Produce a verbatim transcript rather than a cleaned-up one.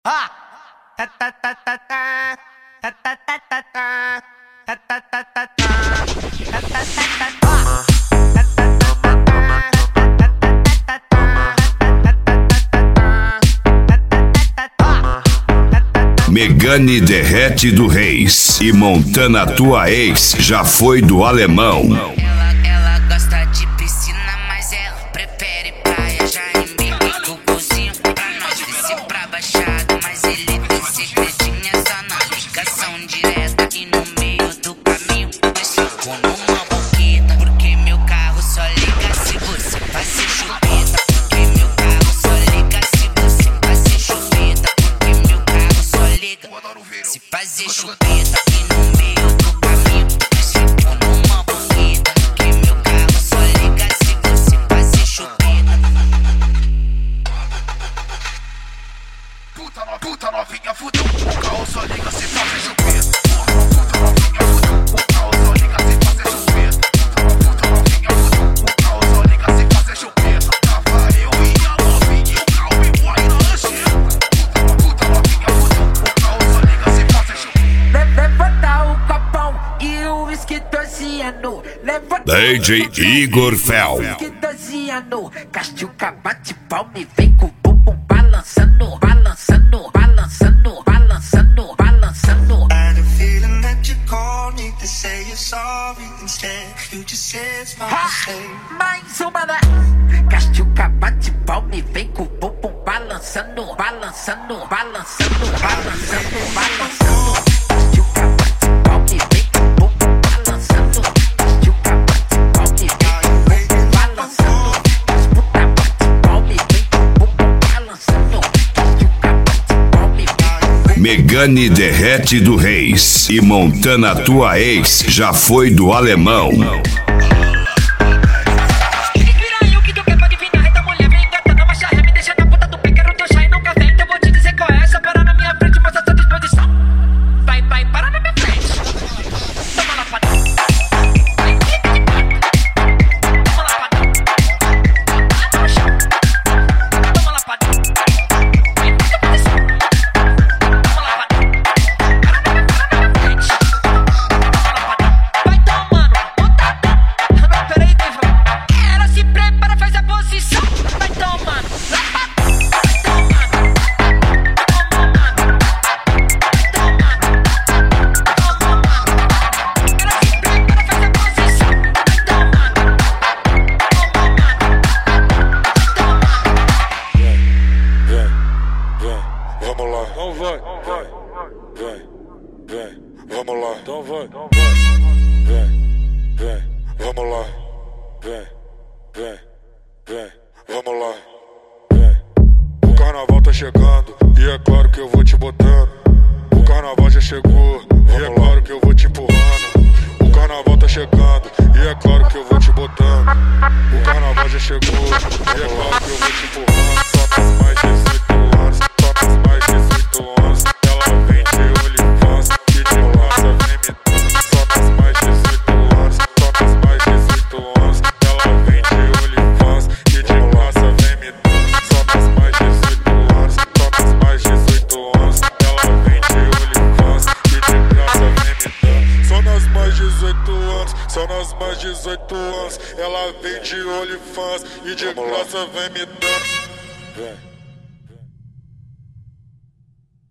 Megane derrete do Reis e Montana tua ex já foi do alemão. Ela, ela gosta de piscina, mas ela prefere praia. Já em mim, Guguzinho pra nós, desce pra baixada. Mas ele tem segredinha só na ligação direta. E no meio do caminho, nós ficou numa boquita. Porque meu carro só liga se você fazer chupeta. Porque meu carro só liga se você fazer chupeta. Porque meu carro só liga se fazer chupeta. E no meio do caminho, nós ficou numa boquita. Porque meu carro só liga se você fazer chupeta. Puta, no, puta novinha, fudeu. O carro só liga se fazer chupeta. Puta novinha, fudeu. O carro só liga se fazer chupeta. Puta novinha, fudeu. O carro só liga se fazer chupeta. Tava eu e a novinha e o carro me voa na lancheira. Puta novinha, fudeu. O carro só liga se fazer chupeta. Levanta o copão e o whisky torciano. Levanta D J Igor Fel. whisky torciano. Castiuca bate palma e vem com o bumbum balançando, balançando, balançando, balançando, balançando. I had a feeling that you called me to say you're sorry instead. You just said it's my mistake. Mais uma da Castiuca bate palma e vem com o bumbum balançando, balançando, balançando, balançando, balançando. Castiuca bate palma e vem com o bumbum balançando. Castiuca bate palma e vem com o bumbum balançando. Castiuca bate palma e vem com o bumbum balançando. Castiuca bate palma e vem com o bumbum. Megane derrete do Reis e Montana tua ex já foi do alemão. O que tu quer pode vir na reta, mulher, vem engatando na marcha ré, me deixa na ponta do pé, quero teu chá e nunca vem. Então vou te dizer qual é essa, para na minha frente, mostra sua disposição. Vai, vai, para na minha frente. Toma lá, padrão. Vai, fica de quatro. Toma lá, padrão. Lá no chão. Toma lá, padrão. Vai, fica posição. Toma lá, padrão. Para na minha, para na minha frente. Toma lá, padrão. Vai tomando, botadão. Não, peraí, Deivão. Ela se prepara, faz a posição. Vai tomando, lapadão. Vai tomando, toma, mano. Vai tomando, toma, mano. Ela se prepara, faz a posição. Vai tomando, toma, mano. Vai tomando. Vem, vem, vamos lá. Então vai, vai, vem, vem, vamos lá. Então vai, vem, vem, vamos lá. Vem, vem, vem, vamos lá. Vem. O carnaval tá chegando e é claro que eu vou te botando. O carnaval já chegou e é claro que eu vou te empurrando. O carnaval tá chegando e é claro que eu vou te botando. O carnaval já chegou e é claro que eu vou te empurrando. Só nas mais dezoito anos, só nas mais dezoito anos. Ela vem de OnlyFans e de graça vem me dando. Só nas mais dezoito anos, só nas mais dezoito anos. Ela vem de OnlyFans e de graça vem me dando. Só nas mais dezoito anos, só nas mais dezoito anos. Ela vem de OnlyFans e de graça vem me dando. Só nas mais dezoito anos, só nas mais dezoito anos. Ela vem de OnlyFans e de graça vem me dando. Vem.